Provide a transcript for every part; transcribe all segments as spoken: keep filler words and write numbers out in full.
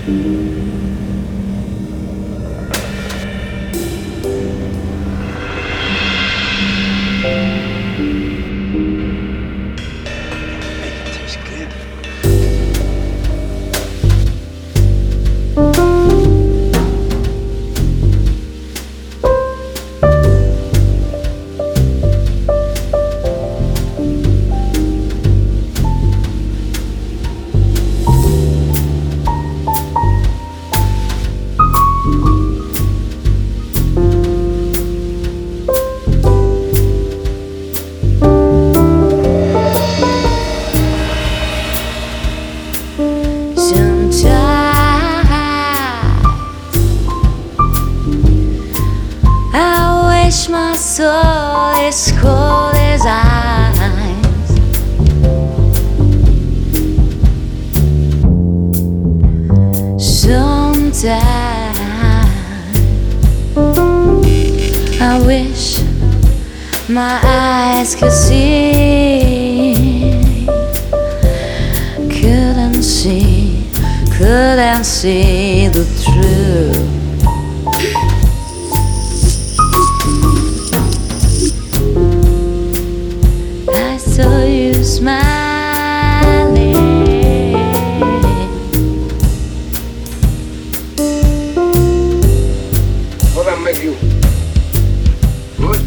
My soul is cold as ice. Sometimes I wish my eyes could see, couldn't see, couldn't see the truth. Saw you smiling. What I make you good?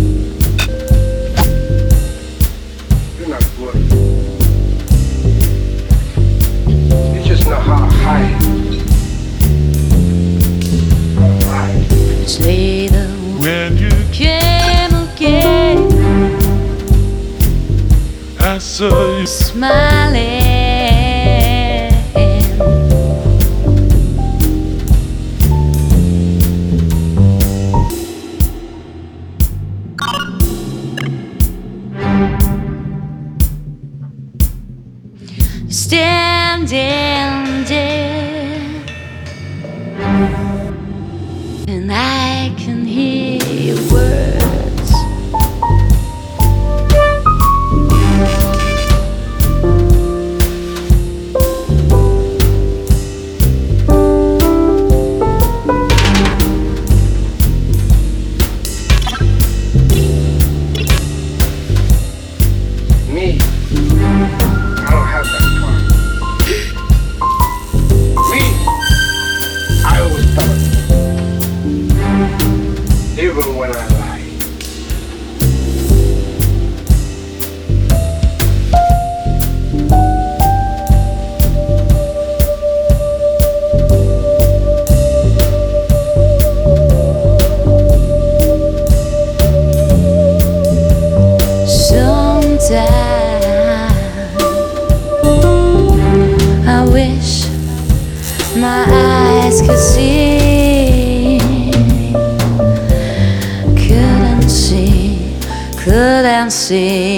You're not good. You just know how to hide. How to hide. It's later When you came again, I saw you smiling. Standing there, and I can hear your words. Me, I don't have that part. Me, I always tell it. Even when I lie. Sometimes I wish my eyes could see, couldn't see, couldn't see